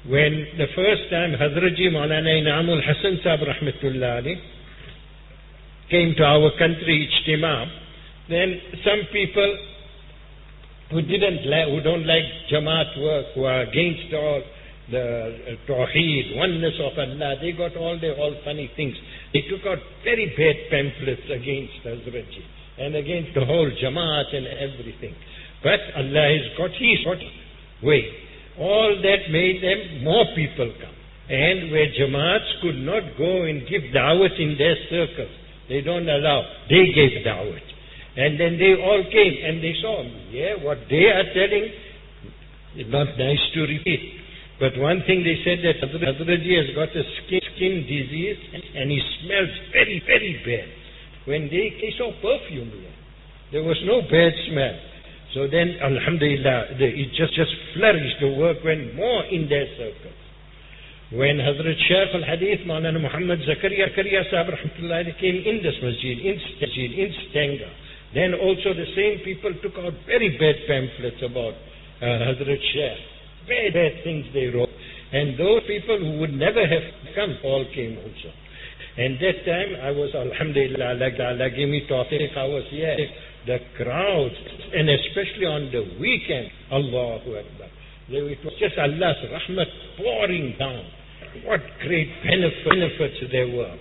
when the first time Hazratji Maulana Inamul Hasan Sahib Rahmatullah Ali came to our country, Ijtima, then some people who don't like Jamaat work, who are against all the Tawheed, oneness of Allah, they got all funny things. They took out very bad pamphlets against Hazratji and against the whole Jamaat and everything. But Allah has got His way. All that made them more people come. And where Jamaats could not go and give da'wat in their circles, they don't allow, they gave da'wat. And then they all came and they saw, what they are telling is not nice to repeat. But one thing they said, that Hazratji has got a skin disease and he smells very, very bad. When they saw perfume here, there was no bad smell. So then, alhamdulillah, it just flourished. The work went more in their circles. When Hazrat Shaykh al-Hadith, Maulana Muhammad Zakaria Sahib Rahmatullah came in this masjid, in Stanga, then also the same people took out very bad pamphlets about Hazrat Shaykh. Very bad things they wrote. And those people who would never have come all came also. And that time I was, alhamdulillah, Allah gave me tawfiq, I was here. The crowds, and especially on the weekend, Allahu Akbar. It was just Allah's rahmat pouring down. What great benefits there were.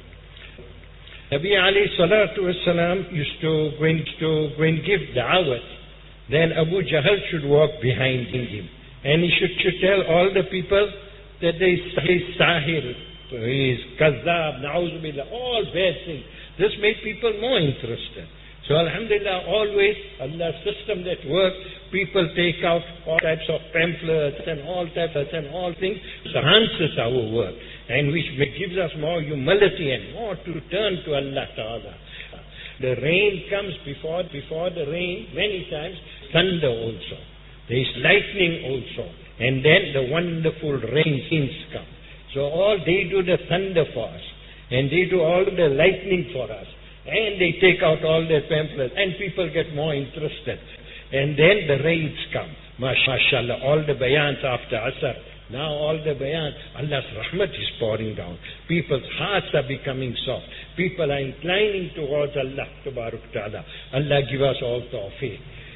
Nabi alayhi salatu wasalam used to go and give da'wat. Then Abu Jahl should walk behind him. And he should tell all the people that there is sahir, he is kazzab, na'uzubillah, all bad things. This made people more interested. So alhamdulillah, always Allah's system that works, people take out all types of pamphlets and all types and all things, enhances our work, and which gives us more humility and more to turn to Allah Ta'ala. The rain comes before the rain, many times, thunder also. There is lightning also. And then the wonderful rains come. So all they do the thunder for us. And they do all the lightning for us. And they take out all their pamphlets. And people get more interested. And then the rains come. MashaAllah, all the bayans after Asr. Now all the bayan, Allah's rahmat is pouring down. People's hearts are becoming soft. People are inclining towards Allah Tabarak Ta'ala. Allah give us all tawfiq.